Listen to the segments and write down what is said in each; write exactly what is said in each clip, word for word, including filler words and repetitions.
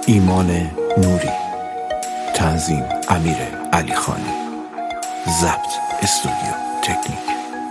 ایمان نوری، تنظیم امیر علی خانی، ضبط استودیو تکنیک.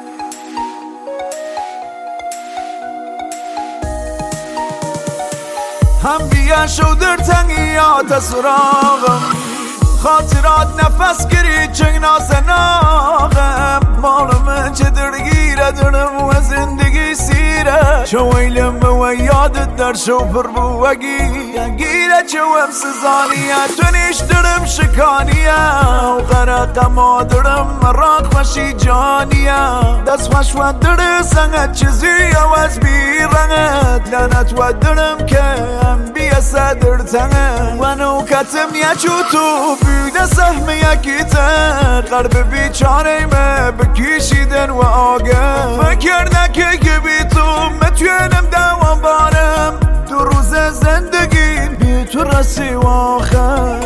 هم بیا شو در تنگیات سراغم، خاطرات نفس گری چنگ ناسناغم، مال من چه درگیره درم و زندگی سیره، چو ویلم و یادت در شو پر بوگی گیره، چو هم سزانیه تو نیش درم شکانیه، و غرق ما درم مراق مشی جانیه، دست خوش و در سنگت چیزی عوض بیرنگت، لعنت و درم که هم بیا صدر تنه، و نوکتم یه چو تو بیده سهم یکی تر، قلب بیچاره مه بکشیدن و آگه، فکر نکه که بی تو متونم دوام بارم، دو روز زندگی بی تو رسی و آخر.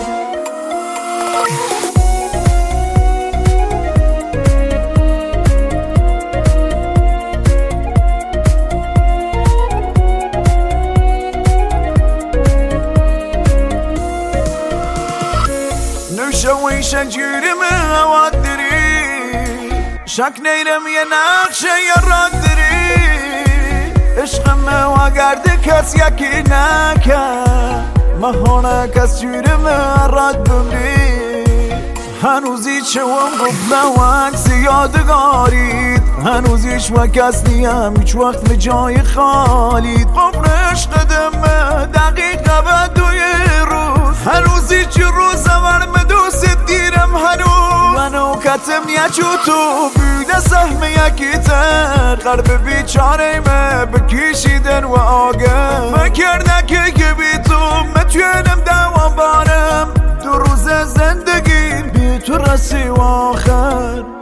نوشویش جوری من هوات داری، شک نیرم یه نقشه یا راد داری، عشقم و گرده کس یکی نکرد، مهانه کس جوری من رد بمری، هنوزی چوام گفت و عکس یادگارید، هنوزیش و کس نیم هیچ وقت به جای خالید، قبر عشق دمه دقیقه و دوی روز، هنوزی چی روز ورم دوست دیرم هنوز، و نوکتم یه چو تو بیده سهم یکی تر، قلب بیچاره مه بکشیدن و آگه، فکر نکه که بی تو متونم دوام بارم، دو روز زندگی بی تو رسی و آخر.